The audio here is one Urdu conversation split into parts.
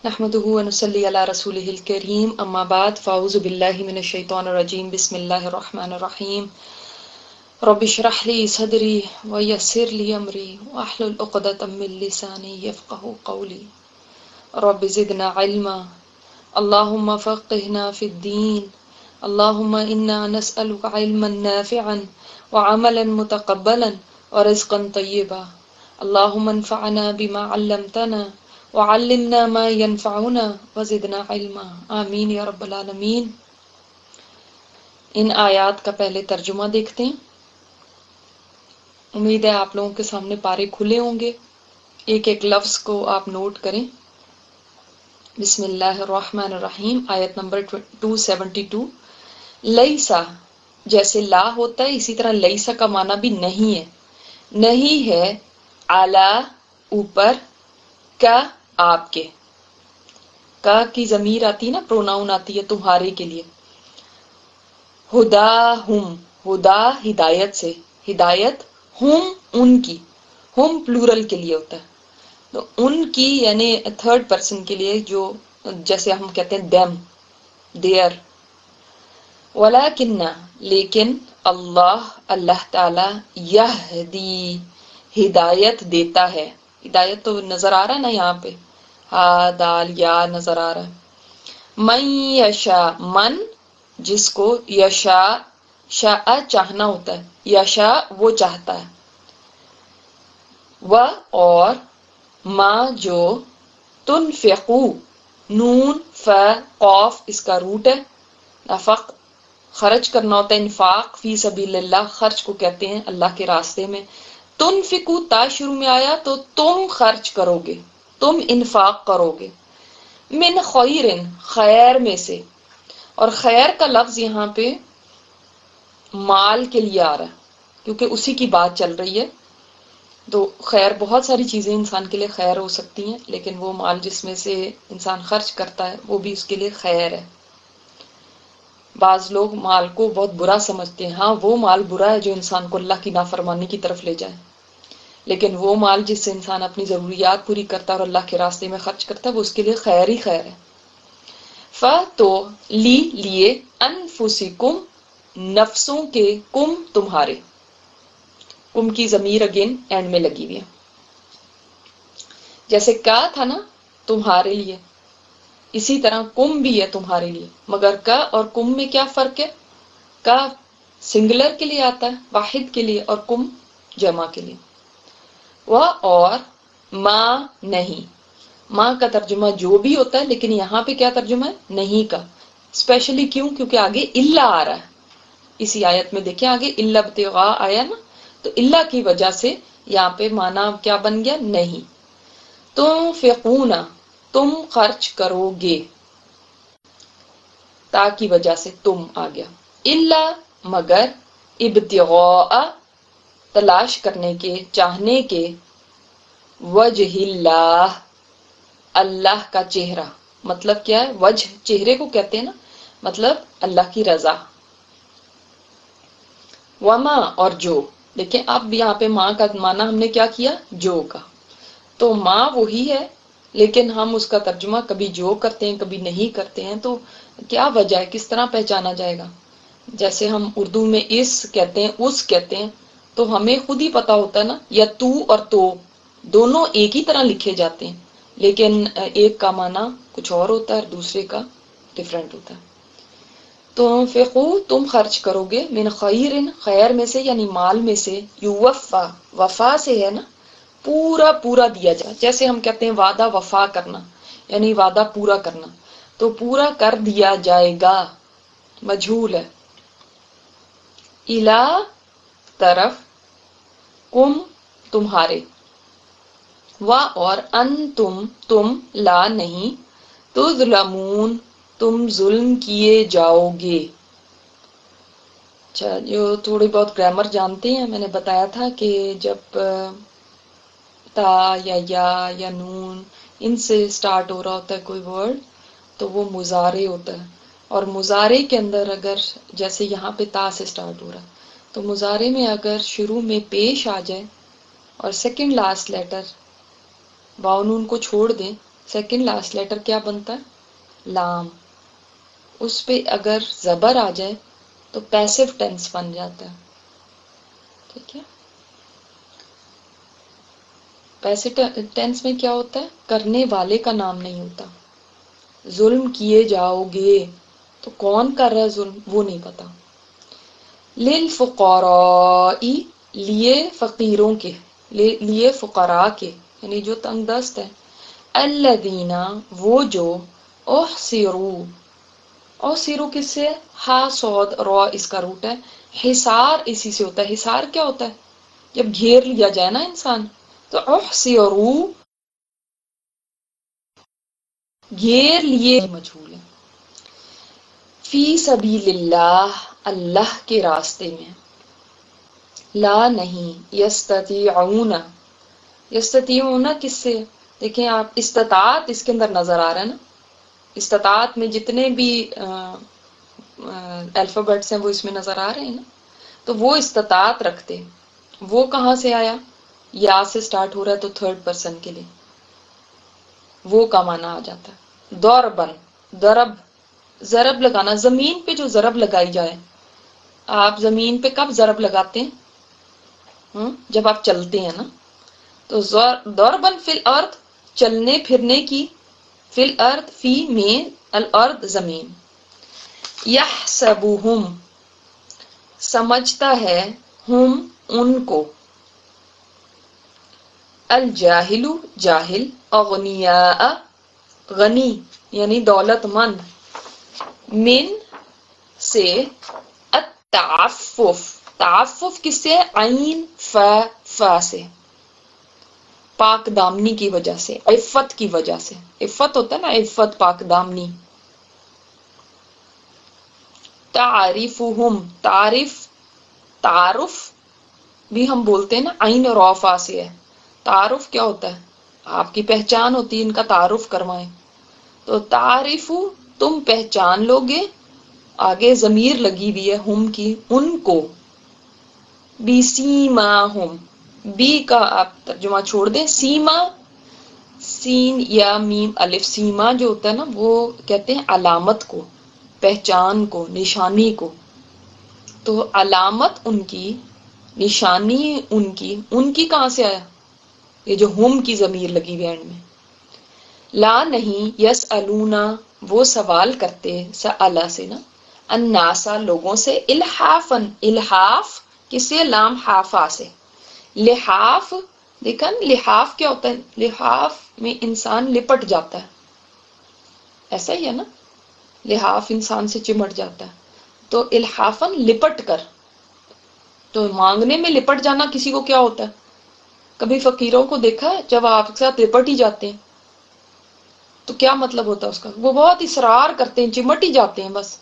نحمده ونصلي على رسوله الكريم اما بعد فاعوذ بالله من الشيطان الرجيم بسم الله الرحمن الرحيم رب اشرح لي صدري ويسر لي امري واحلل عقدة من لساني يفقهوا قولي رب زدنا علما اللهم فقهنا في الدين اللهم انا نسألك علما نافعا وعملا متقبلا ورزقا طيبا اللهم انفعنا بما علمتنا وعلمنا ما ينفعنا وزدنا علما آمین یا رب العالمین۔ ان آیات کا پہلے ترجمہ دیکھتے ہیں۔ امید ہے آپ لوگوں کے سامنے پارے کھلے ہوں گے، ایک ایک لفظ کو آپ نوٹ کریں۔ بسم اللہ الرحمن الرحیم، آیت نمبر 272۔ لیسا، جیسے لا ہوتا ہے اسی طرح لیسا کا معنی بھی نہیں ہے، نہیں ہے، اعلی اوپر، کا آپ کے، کا کی ضمیر آتی ہے نا، پروناؤن آتی ہے تمہارے کے لیے۔ ہدا ہم، ہدا ہدایت سے، ہدایت، ہم ان کی، ہم پلورل کے لیے ہوتا ہے تو ان کی یعنی تھرڈ پرسن کے لیے، جو جیسے ہم کہتے ہیں دیم، دیئر۔ ولیکن، لیکن، اللہ تعالی یہدی، ہدایت دیتا ہے۔ ہدایت تو نظر آ رہا ہے نا یہاں پہ، ہا دال یا نظر آ رہا ہے۔ من یشا، من جس کو، یشا شاء چاہنا ہوتا ہے، یشا وہ چاہتا ہے، و اور، ما جو، تنفقو، نون ف قاف اس کا روٹ ہے، نفق خرچ کرنا ہوتا ہے، انفاق فی سبیل اللہ خرچ کو کہتے ہیں اللہ کے راستے میں۔ تنفقو تا شروع میں آیا تو تم خرچ کرو گے، تم انفاق کرو گے، من خیر، خیر میں سے، اور خیر کا لفظ یہاں پہ مال کے لیے آ رہا ہے کیونکہ اسی کی بات چل رہی ہے۔ تو خیر بہت ساری چیزیں انسان کے لیے خیر ہو سکتی ہیں، لیکن وہ مال جس میں سے انسان خرچ کرتا ہے وہ بھی اس کے لیے خیر ہے۔ بعض لوگ مال کو بہت برا سمجھتے ہیں، ہاں وہ مال برا ہے جو انسان کو اللہ کی نافرمانی کی طرف لے جائے، لیکن وہ مال جس سے انسان اپنی ضروریات پوری کرتا ہے اور اللہ کے راستے میں خرچ کرتا ہے وہ اس کے لیے خیر ہی خیر ہے۔ تو لیے، انفسکم نفسوں کے، کم تمہارے، کم کی ضمیر اگین اینڈ میں لگی ہوئی ہے، جیسے کا تھا نا تمہارے لیے، اسی طرح کم بھی ہے تمہارے لیے، مگر کا اور کم میں کیا فرق ہے؟ کا سنگولر کے لیے آتا ہے، واحد کے لیے، اور کم جمع کے لیے۔ وہ اور، ماں نہیں، ماں کا ترجمہ جو بھی ہوتا ہے لیکن یہاں پہ کیا ترجمہ ہے؟ نہیں کا، اسپیشلی کیوں؟ کیونکہ آگے الا آ رہا ہے اسی آیت میں، دیکھیں آگے الا ابتغاء آیا نا، تو الا کی وجہ سے یہاں پہ معنی کیا بن گیا؟ نہیں۔ تنفقون، تم خرچ کرو گے، تا کی وجہ سے تم آ گیا، الا مگر، ابتغاء تلاش کرنے کے، چاہنے کے، وجہ اللہ اللہ کا چہرہ، مطلب کیا ہے؟ وجہ چہرے کو کہتے ہیں نا، مطلب اللہ کی رضا۔ وما اور جو، دیکھیں اب یہاں پہ ماں کا معنی ہم نے کیا کیا؟ جو کا، تو ماں وہی ہے لیکن ہم اس کا ترجمہ کبھی جو کرتے ہیں کبھی نہیں کرتے ہیں، تو کیا وجہ ہے؟ کس طرح پہچانا جائے گا؟ جیسے ہم اردو میں اس کہتے ہیں، اس کہتے ہیں، تو ہمیں خود ہی پتا ہوتا ہے نا، یا تو اور تو دونوں ایک ہی طرح لکھے جاتے ہیں، لیکن ایک کا معنی کچھ اور ہوتا ہے اور دوسرے کا ڈیفرنٹ ہوتا ہے۔ تنفقو تم خرچ کرو گے، من خیر خیر میں سے یعنی مال میں سے، یوفا وفا سے ہے نا، پورا پورا دیا جائے، جیسے ہم کہتے ہیں وعدہ وفا کرنا یعنی وعدہ پورا کرنا، تو پورا کر دیا جائے گا، مجھول ہے۔ الا طرف، کم تمہارے، وا اور، انتم تم، لا نہیں، تظلمون تم ظلم کیے جاؤ گے۔ اچھا، جو تھوڑی بہت گرامر جانتے ہیں، میں نے بتایا تھا کہ جب تا یا نون ان سے سٹارٹ ہو رہا ہوتا ہے کوئی ورڈ تو وہ مضارع ہوتا ہے، اور مضارع کے اندر اگر جیسے یہاں پہ تا سے سٹارٹ ہو رہا ہے تو مضارع میں اگر شروع میں پیش آ جائے اور سیکنڈ لاسٹ لیٹر واو نون کو چھوڑ دیں سیکنڈ لاسٹ لیٹر کیا بنتا ہے؟ لام. اس پہ اگر زبر آ جائے تو پیسو ٹینس بن جاتا ہے. ٹھیک ہے. پیسو ٹینس میں کیا ہوتا ہے؟ کرنے والے کا نام نہیں ہوتا. ظلم کیے جاؤ گے تو کون کر رہا ہے ظلم وہ نہیں پتا. للفقراء لیے فقیروں کے، لیے فقراء کے یعنی جو تنگ دست ہے. الذین وہ جو احصروا، احصروا کس سے؟ ہا صاد را اس کا روٹ ہے. حصار اسی سے ہوتا ہے. حصار کیا ہوتا ہے؟ جب گھیر لیا جائے نا انسان. تو احصروا گھیر لیے مجھول ہے. فی سبیل اللہ اللہ کے راستے میں. لا نہیں، یستطیعون، یستطیعون کس سے؟ دیکھیں آپ استطاعت اس کے اندر نظر آ رہا ہے نا. استطاعت میں جتنے بھی الفابیٹس ہیں وہ اس میں نظر آ رہے ہیں نا. تو وہ استطاعت رکھتے، وہ کہاں سے آیا؟ یا سے سٹارٹ ہو رہا ہے تو تھرڈ پرسن کے لیے وہ کا معنی آ جاتا ہے. ضربن، ضرب، ضرب لگانا. زمین پہ جو ضرب لگائی جائے، آپ زمین پہ کب ضرب لگاتے ہیں؟ جب آپ چلتے ہیں نا. تو ضربن فی الارض چلنے پھرنے کی، فی الارض فی میں، الارض زمین. یحسبہم سمجھتا ہے، ہم ان کو، الجاہل جاہل، اغنیاء غنی یعنی دولت مند، من سے، التعفف تعفف کس سے؟ عین فا سے، پاک دامنی کی وجہ سے، عفت کی وجہ سے. عفت ہوتا ہے نا، عفت پاک دامنی. تعریفہم تعارف بھی ہم بولتے ہیں نا، عین اور فا سے ہے. تعارف کیا ہوتا ہے؟ آپ کی پہچان ہوتی ہے، ان کا تعارف کروائیں. تو تعریف تم پہچان لو گے، آگے ضمیر لگی ہوئی ہے ہم کی، ان کو. بسیماہم، بی کا آپ ترجمہ چھوڑ دیں. سیما سین یا میم الف، سیما جو ہوتا ہے نا وہ کہتے ہیں علامت کو، پہچان کو، نشانی کو. تو علامت ان کی، نشانی ان کی کہاں سے آیا؟ یہ جو ہم کی ضمیر لگی ہوئی اینڈ میں. لا نہیں، یسالونا وہ سوال کرتے، سألا سے نا، الناسا لوگوں سے، الحافن الحاف کس سے؟ لام حافا سے. لحاف دیکھا نا، لحاف کیا ہوتا ہے؟ لحاف میں انسان لپٹ جاتا ہے، ایسا ہی ہے نا، لحاف انسان سے چمٹ جاتا ہے. تو الحافن لپٹ کر. تو مانگنے میں لپٹ جانا کسی کو کیا ہوتا ہے؟ کبھی فقیروں کو دیکھا ہے جب آپ کے ساتھ لپٹ ہی جاتے ہیں تو کیا مطلب ہوتا ہے اس کا؟ وہ بہت اصرار کرتے ہیں، چمٹ ہی جاتے ہیں بس.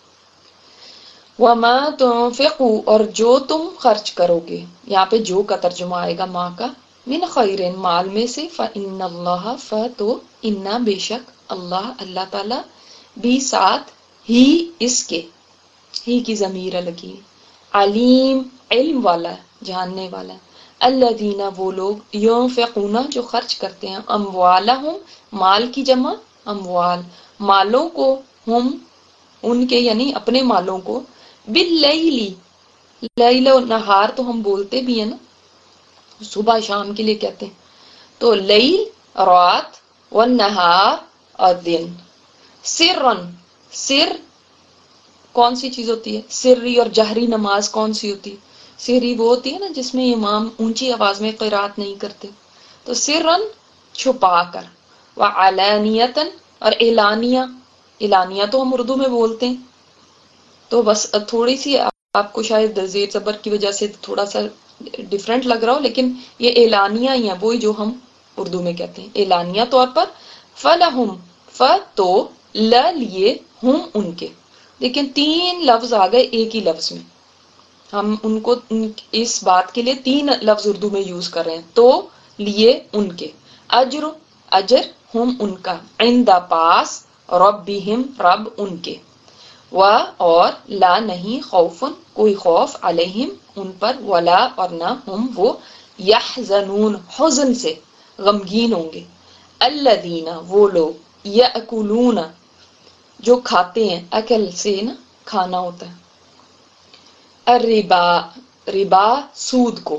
وما تنفقوا اور جو تم خرچ کرو گے، یہاں پہ جو کا ترجمہ آئے گا ماں کا، من خیرن مال میں سے، فإن اللہ تو انا بے شک اللہ، اللہ تعالی، بھی ساتھ ہی اس کے، ہی کی ضمیر لگی، علیم علم والا ہے، جاننے والا ہے. الذین وہ لوگ، ينفقون جو خرچ کرتے ہیں، اموالہم مال کی جمع اموال، مالوں کو، ہم ان کے یعنی اپنے مالوں کو، باللیلی لیل و نہار تو ہم بولتے بھی ہیں نا، صبح شام کے لیے کہتے ہیں. تو لیل رات، والنہار اور دن. سرن سر کون سی چیز ہوتی ہے؟ سری اور جہری نماز کون سی ہوتی ہے؟ سری وہ ہوتی ہے نا جس میں امام اونچی آواز میں قرات نہیں کرتے. تو سرن چھپا کر، وعلانیتن اور اعلانیہ، اعلانیہ تو ہم اردو میں بولتے ہیں. تو بس تھوڑی سی آپ کو شاید زیر زبر کی وجہ سے تھوڑا سا ڈفرینٹ لگ رہا ہو، لیکن یہ اعلانیہ ہی ہیں، وہی جو ہم اردو میں کہتے ہیں اعلانیہ طور پر. فلہم تو لیے ہم ان کے. لیکن 3 لفظ آ گئے ایک ہی لفظ میں، ہم ان کو اس بات کے لیے 3 لفظ اردو میں یوز کر رہے ہیں. تو لیے ان کے، اجر اجر، ہم ان کا، عند پاس، ربہم رب ان کے، و اور، لا نہیں، خوفن کوئی خوف، علیہم ان پر، ولا اور نہ، ہم وہ، یحزنون حزن سے غمگین ہوں گے. الذین وہ لوگ یأکلون جو کھاتے ہیں، اکل سے نا کھانا ہوتا ہے، الربا ربا سود کو.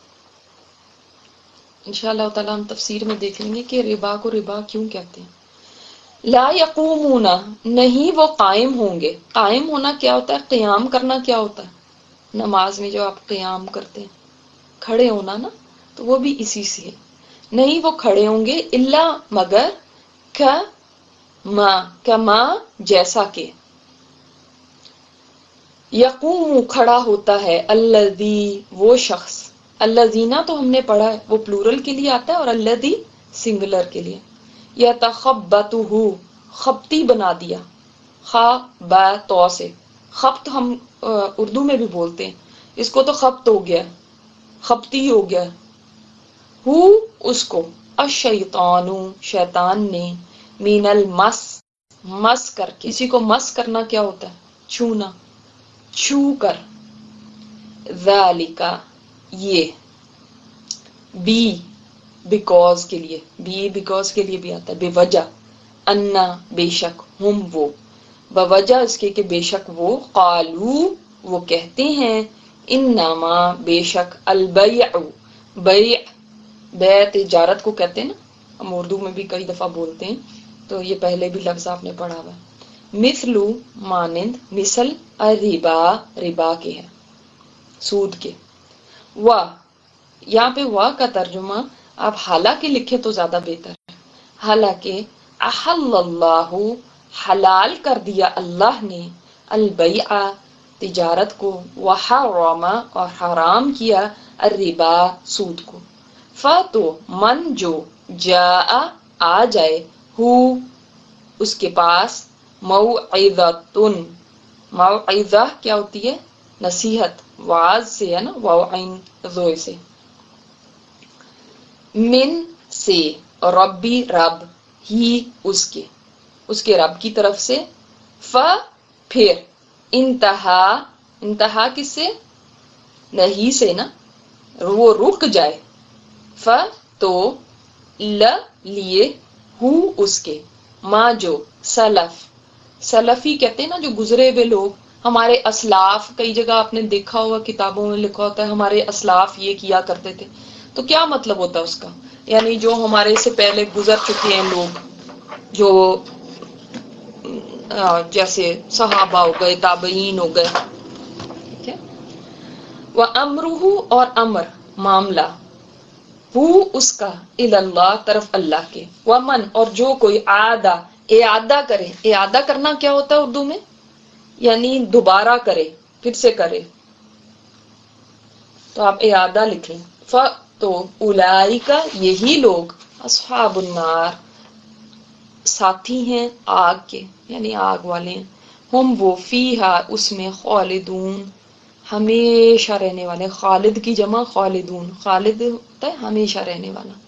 انشاءاللہ تعالیٰ ہم تفسیر میں دیکھ لیں گے کہ ربا کو ربا کیوں کہتے ہیں. لا یقومون نہیں وہ قائم ہوں گے. قائم ہونا کیا ہوتا ہے؟ قیام کرنا کیا ہوتا ہے؟ نماز میں جو آپ قیام کرتے ہیں کھڑے ہونا نا، تو وہ بھی اسی سے ہے. نہیں وہ کھڑے ہوں گے الا مگر کما جیسا کہ یقوم کھڑا ہوتا ہے الذی وہ شخص. الذین تو ہم نے پڑھا ہے وہ پلورل کے لیے آتا ہے اور الذی سنگولر کے لیے. یتخبطہ خبتی بنا دیا، خا با تو سے. خبط ہم اردو میں بھی بولتے ہیں، اس کو تو خبط ہو گیا، خبتی ہو گیا. ہو اس کو، الشیطان شیطان نے، من المس مس کر کے. کسی کو مس کرنا کیا ہوتا ہے؟ چھونا، چھو کر. ذالک یہ، بی بیکوز کے لیے، بی بیکوز کے لیے بھی آتا ہے، بے وجہ. انا بے شک، ہم وہ، بوجہ اس کے کہ بے شک وہ، قالو وہ کہتے ہیں، انما بے شک، البیع بیع بیع تجارت کو کہتے ہیں نا، ہم اردو میں بھی کئی دفعہ بولتے ہیں، تو یہ پہلے بھی لفظ آپ نے پڑھا ہوا. مثلو مانند، مثل الربا ربا کے ہے، سود کے. یہاں پہ وا کا ترجمہ آپ حالانکہ لکھے تو زیادہ بہتر ہے. حالانکہ احل اللہ حلال کر دیا اللہ نے، البیع تجارت کو، وحرم اور حرام کیا، الربا سود کو. تو من جو جاء آ جائے، ہو اس کے پاس، موعظۃ موعظہ کیا ہوتی ہے؟ نصیحت، واز سے ہے نا، واعظ زوئے سے. من سے، ربی رب، ہی اس کے رب کی طرف سے. پھر انتہا کس سے؟ نہیں سے نا، وہ رک جائے. تو لیے ہو اس کے، ما جو سلفی کہتے ہیں نا جو گزرے ہوئے لوگ، ہمارے اسلاف. کئی جگہ آپ نے دیکھا ہوگا کتابوں میں لکھا ہوتا ہے ہمارے اسلاف یہ کیا کرتے تھے. تو کیا مطلب ہوتا ہے اس کا؟ یعنی جو ہمارے سے پہلے گزر چکے ہیں لوگ، جو جیسے صحابہ ہو گئے، تابعین ہو گئے. ٹھیک ہے. وَأَمْرُهُ اور امر معاملہ، ہو اس کا، اللہ طرف اللہ کے. ومن اور جو کوئی اعادہ کرے. اعادہ کرنا کیا ہوتا ہے اردو میں؟ یعنی دوبارہ کرے، پھر سے کرے. تو آپ اعادہ لکھ لیں. تو اولئک یہی لوگ، اصحاب النار ساتھی ہیں آگ کے، یعنی آگ والے ہیں. ہم وہ فیہا اس میں، خالدون ہمیشہ رہنے والے. خالد کی جمع خالدون، خالد ہوتا ہے ہمیشہ رہنے والا.